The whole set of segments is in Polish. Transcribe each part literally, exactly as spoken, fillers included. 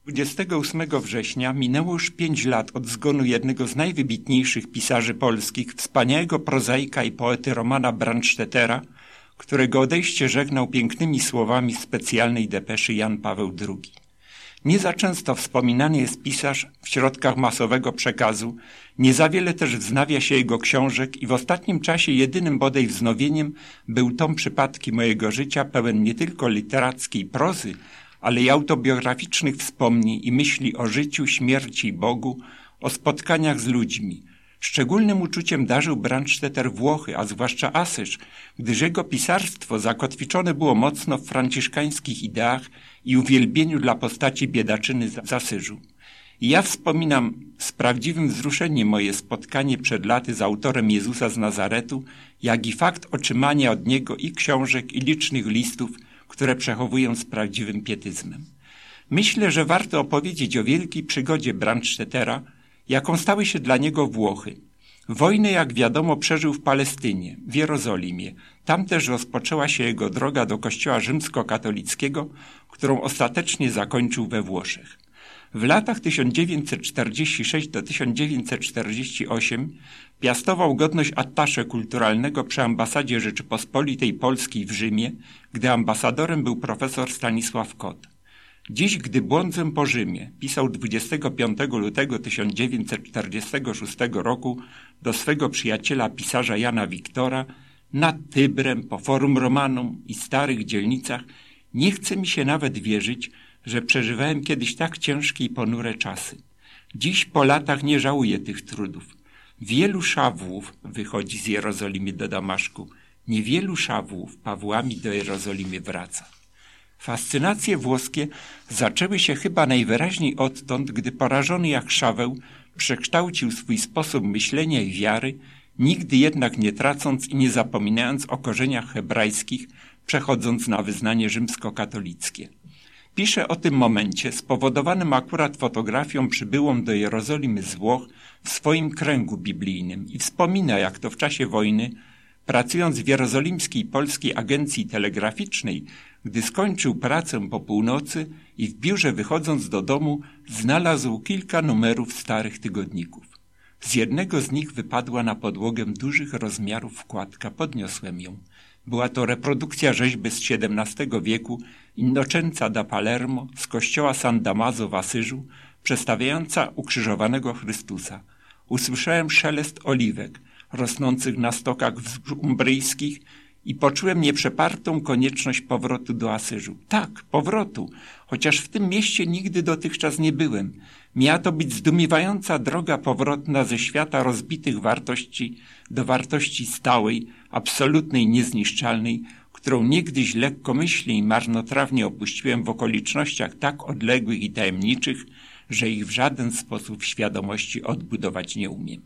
dwudziestego ósmego września minęło już pięć lat od zgonu jednego z najwybitniejszych pisarzy polskich, wspaniałego prozaika i poety Romana Brandstättera, którego odejście żegnał pięknymi słowami w specjalnej depeszy Jan Paweł drugi. Nie za często wspominany jest pisarz w środkach masowego przekazu, nie za wiele też wznawia się jego książek i w ostatnim czasie jedynym bodaj wznowieniem był tom Przypadki mojego życia, pełen nie tylko literackiej prozy, ale i autobiograficznych wspomnień i myśli o życiu, śmierci i Bogu, o spotkaniach z ludźmi. Szczególnym uczuciem darzył Brandstätter Włochy, a zwłaszcza Asyż, gdyż jego pisarstwo zakotwiczone było mocno w franciszkańskich ideach i uwielbieniu dla postaci biedaczyny z Asyżu. I ja wspominam z prawdziwym wzruszeniem moje spotkanie przed laty z autorem Jezusa z Nazaretu, jak i fakt otrzymania od niego i książek, i licznych listów, które przechowuję z prawdziwym pietyzmem. Myślę, że warto opowiedzieć o wielkiej przygodzie Brandstättera, jaką stały się dla niego Włochy. Wojnę, jak wiadomo, przeżył w Palestynie, w Jerozolimie. Tam też rozpoczęła się jego droga do kościoła rzymskokatolickiego, którą ostatecznie zakończył we Włoszech. W latach tysiąc dziewięćset czterdziestego szóstego do tysiąc dziewięćset czterdziestego ósmego piastował godność attasze kulturalnego przy ambasadzie Rzeczypospolitej Polskiej w Rzymie, gdy ambasadorem był profesor Stanisław Kot. Dziś, gdy błądzę po Rzymie, pisał dwudziestego piątego lutego tysiąc dziewięćset czterdziestego szóstego roku do swego przyjaciela pisarza Jana Wiktora, nad Tybrem, po Forum Romanum i starych dzielnicach, nie chce mi się nawet wierzyć, że przeżywałem kiedyś tak ciężkie i ponure czasy. Dziś po latach nie żałuję tych trudów. Wielu Szawłów wychodzi z Jerozolimy do Damaszku, niewielu Szawłów Pawłami do Jerozolimy wraca. Fascynacje włoskie zaczęły się chyba najwyraźniej odtąd, gdy porażony jak Szaweł przekształcił swój sposób myślenia i wiary, nigdy jednak nie tracąc i nie zapominając o korzeniach hebrajskich, przechodząc na wyznanie rzymskokatolickie. Pisze o tym momencie, spowodowanym akurat fotografią przybyłą do Jerozolimy z Włoch w swoim kręgu biblijnym i wspomina, jak to w czasie wojny, pracując w jerozolimskiej polskiej agencji telegraficznej, gdy skończył pracę po północy i w biurze wychodząc do domu, znalazł kilka numerów starych tygodników. Z jednego z nich wypadła na podłogę dużych rozmiarów wkładka. Podniosłem ją. Była to reprodukcja rzeźby z siedemnastego wieku Innocenza da Palermo z kościoła San Damaso w Asyżu, przedstawiająca ukrzyżowanego Chrystusa. Usłyszałem szelest oliwek rosnących na stokach umbryjskich i poczułem nieprzepartą konieczność powrotu do Asyżu. Tak, powrotu, chociaż w tym mieście nigdy dotychczas nie byłem. Miała to być zdumiewająca droga powrotna ze świata rozbitych wartości do wartości stałej, absolutnej, niezniszczalnej, którą niegdyś lekkomyślnie i marnotrawnie opuściłem w okolicznościach tak odległych i tajemniczych, że ich w żaden sposób w świadomości odbudować nie umiem.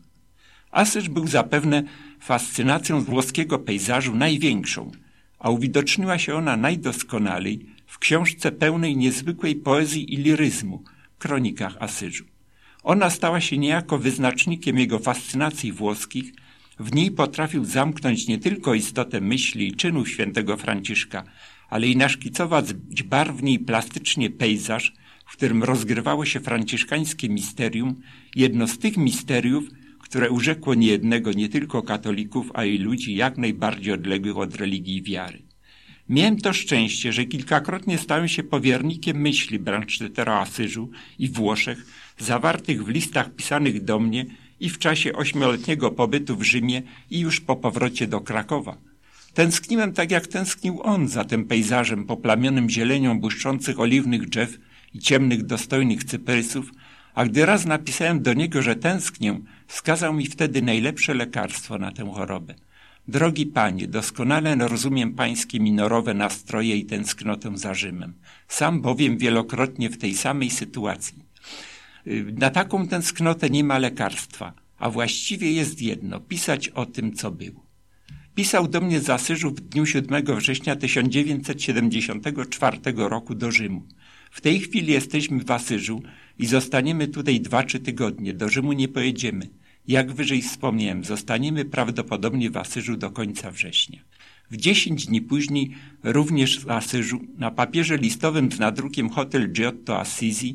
Asyż był zapewne fascynacją włoskiego pejzażu największą, a uwidoczniła się ona najdoskonalej w książce pełnej niezwykłej poezji i liryzmu, Kronikach Asyżu. Ona stała się niejako wyznacznikiem jego fascynacji włoskich. W niej potrafił zamknąć nie tylko istotę myśli i czynów świętego Franciszka, ale i naszkicować barwnie i plastycznie pejzaż, w którym rozgrywało się franciszkańskie misterium, jedno z tych misteriów, które urzekło niejednego nie tylko katolików, a i ludzi jak najbardziej odległych od religii i wiary. Miałem to szczęście, że kilkakrotnie stałem się powiernikiem myśli Brandstättera o Asyżu i Włoszech, zawartych w listach pisanych do mnie i w czasie ośmioletniego pobytu w Rzymie i już po powrocie do Krakowa. Tęskniłem tak jak tęsknił on za tym pejzażem poplamionym zielenią błyszczących oliwnych drzew i ciemnych, dostojnych cyprysów, a gdy raz napisałem do niego, że tęsknię, wskazał mi wtedy najlepsze lekarstwo na tę chorobę. Drogi panie, doskonale rozumiem pańskie minorowe nastroje i tęsknotę za Rzymem. Sam bowiem wielokrotnie w tej samej sytuacji. Na taką tęsknotę nie ma lekarstwa, a właściwie jest jedno, pisać o tym, co było. Pisał do mnie z Asyżu w dniu siódmego września tysiąc dziewięćset siedemdziesiątego czwartego roku do Rzymu. W tej chwili jesteśmy w Asyżu i zostaniemy tutaj dwa, trzy tygodnie. Do Rzymu nie pojedziemy. Jak wyżej wspomniałem, zostaniemy prawdopodobnie w Asyżu do końca września. W dziesięć dni później, również w Asyżu, na papierze listowym z nadrukiem Hotel Giotto Assisi,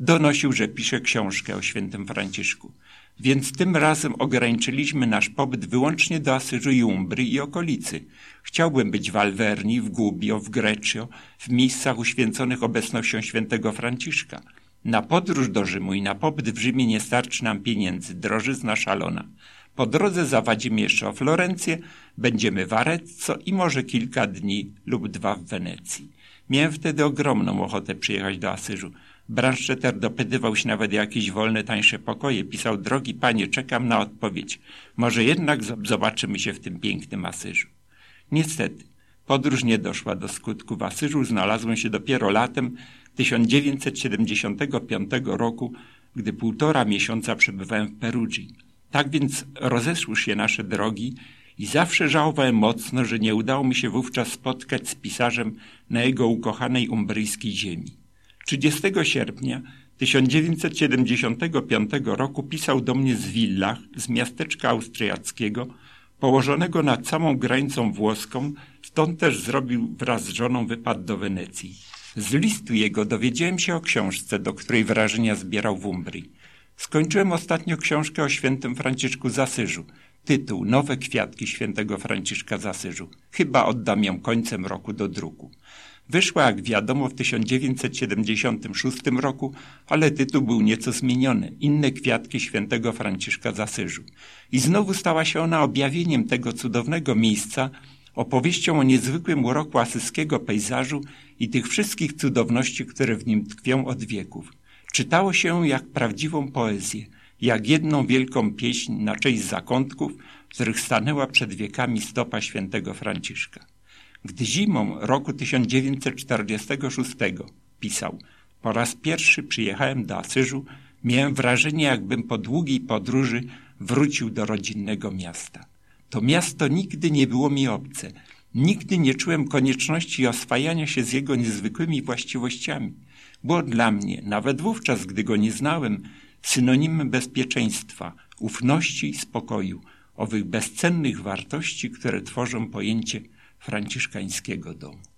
donosił, że pisze książkę o świętym Franciszku. Więc tym razem ograniczyliśmy nasz pobyt wyłącznie do Asyżu i Umbrii i okolicy. Chciałbym być w Alverni, w Gubbio, w Greccio, w miejscach uświęconych obecnością świętego Franciszka. Na podróż do Rzymu i na pobyt w Rzymie nie starczy nam pieniędzy, drożyzna szalona. Po drodze zawadzimy jeszcze o Florencję, będziemy w Arezzo i może kilka dni lub dwa w Wenecji. Miałem wtedy ogromną ochotę przyjechać do Asyżu. Branstetter dopytywał się nawet o jakieś wolne, tańsze pokoje. Pisał: drogi panie, czekam na odpowiedź. Może jednak zobaczymy się w tym pięknym Asyżu. Niestety, podróż nie doszła do skutku. W Asyżu znalazłem się dopiero latem tysiąc dziewięćset siedemdziesiątego piątego roku, gdy półtora miesiąca przebywałem w Perugii. Tak więc rozeszły się nasze drogi i zawsze żałowałem mocno, że nie udało mi się wówczas spotkać z pisarzem na jego ukochanej umbryjskiej ziemi. trzydziestego sierpnia tysiąc dziewięćset siedemdziesiątego piątego roku pisał do mnie z Villach, z miasteczka austriackiego, położonego nad samą granicą włoską, stąd też zrobił wraz z żoną wypad do Wenecji. Z listu jego dowiedziałem się o książce, do której wrażenia zbierał w Umbrii. Skończyłem ostatnio książkę o świętym Franciszku z Asyżu. Tytuł: Nowe kwiatki świętego Franciszka z Asyżu. Chyba oddam ją końcem roku do druku. Wyszła, jak wiadomo, w tysiąc dziewięćset siedemdziesiątym szóstym roku, ale tytuł był nieco zmieniony. Inne kwiatki świętego Franciszka z Asyżu. I znowu stała się ona objawieniem tego cudownego miejsca, opowieścią o niezwykłym uroku asyskiego pejzażu i tych wszystkich cudowności, które w nim tkwią od wieków. Czytało się ją jak prawdziwą poezję, jak jedną wielką pieśń na cześć zakątków, w których stanęła przed wiekami stopa świętego Franciszka. Gdy zimą roku tysiąc dziewięćset czterdziestego szóstego pisał: po raz pierwszy przyjechałem do Asyżu, miałem wrażenie, jakbym po długiej podróży wrócił do rodzinnego miasta. To miasto nigdy nie było mi obce. Nigdy nie czułem konieczności oswajania się z jego niezwykłymi właściwościami. Było dla mnie, nawet wówczas, gdy go nie znałem, synonimem bezpieczeństwa, ufności i spokoju, owych bezcennych wartości, które tworzą pojęcie franciszkańskiego domu.